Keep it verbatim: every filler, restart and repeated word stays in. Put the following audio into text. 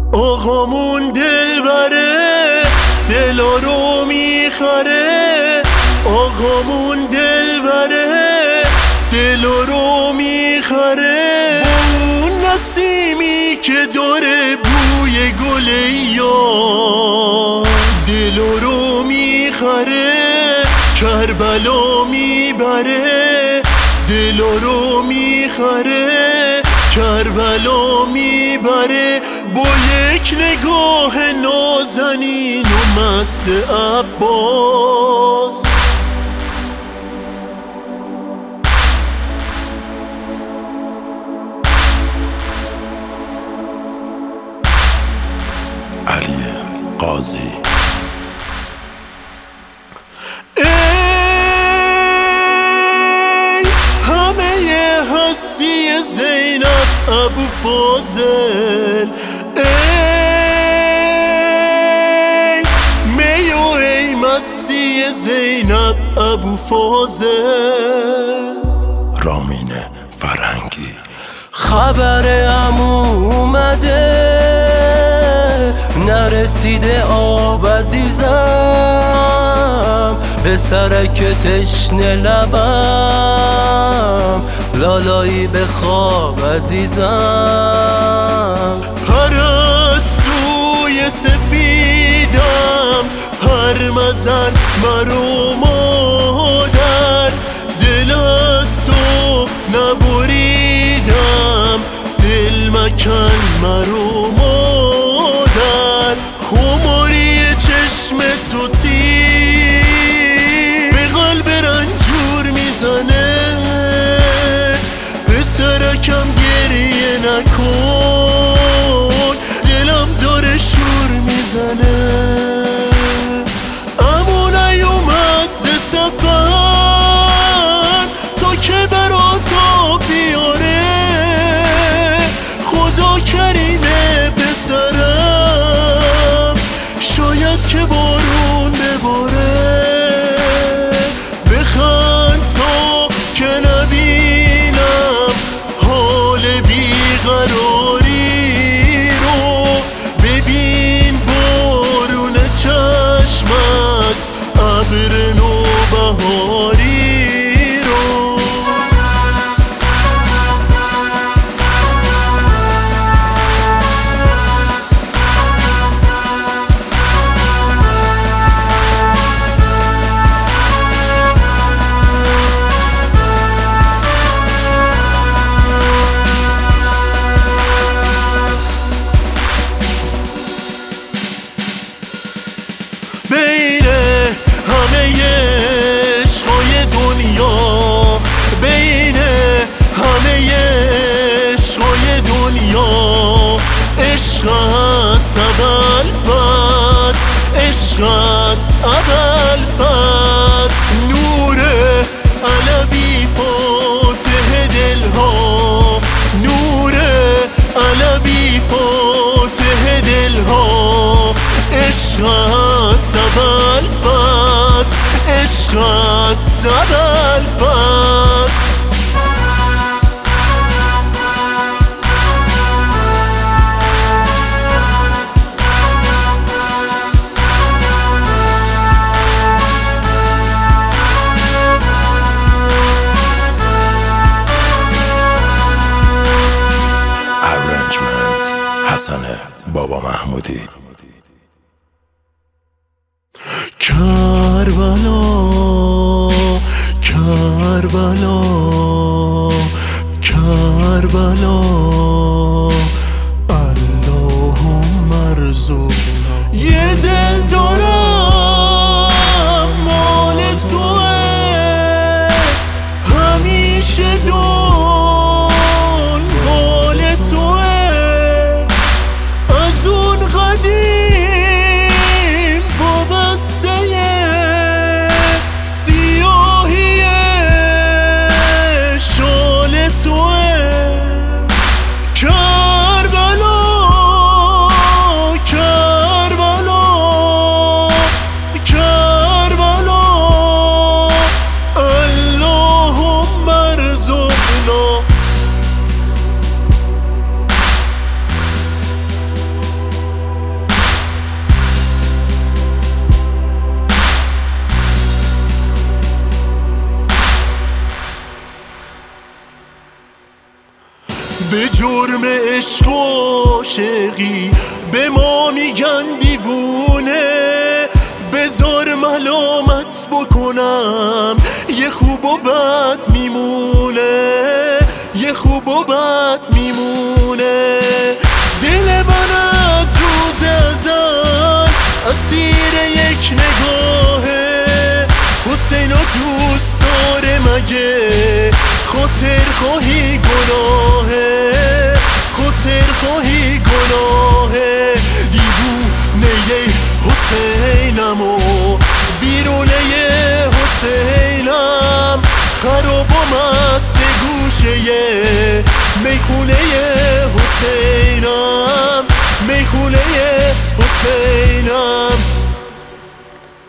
آقامون دل بره، دلا رو میخره. آقامون دل بره، دلا رو میخره. اون نسیمی که داره بوی گل یار، دلا رو میخره. کربلا میبره، دلا رو میخره. کربلا میبره با یک نگاه نازنین و مست عباس. علی قاضی. ای همه هستی زینب ابو فاضل، ای می و ای مستی زینب ابو فاضل. رامین فرهنگی. خبر عمو اومده نرسیده آب عزیزم، به سرک تشنه لبم لالایی به خواب عزیزم. پرستوی سفیدم هر مزن مرو مادر، دل از تو نبریدم دل مکن مرو مادر. خماری چشم تو تیر به قلب رنجور میزنه، به سرکم گریه نکن دلم داره شور میزنه. اما نیومد ز سفر تا که برات آب بیاره، خدا کریمه به سرم شاید که بارون بباره. بخند تا که نبینم حال بیقراری رو، ببین بارون چشم از ابر نوبهاری رو. بین همه عشقای دنیا، بین همه عشقای دنیا، عشق است ابوالفضل، عشق است ابوالفضل. نور علوی فاتح دلها، نور علوی فاتح دلها. عشق است ابوالفضل، عشق است ابوالفضل. ارنجمنت حسن بابا محمودی. کربلا کربلا کربلا، اللهم ارزقنا. یه دل دارم مال توه، همیشه دنبال توه. از اون قدیم وابسته سیاهی شال توه. جرم عشق و عاشقی به ما میگن دیوونه. بذار ملامت بکنم یه خوب و بد میمونه، یه خوب و بد میمونه. دل من از روز ازل اسیر یک نگاهه. حسین و دوست داره مگه خاطر خواهی گناهه، خاطر خواهی گناهه. دیوونه حسینم و ویرونه حسینم، خراب و مست گوشه میخونه حسینم، میخونه حسینم.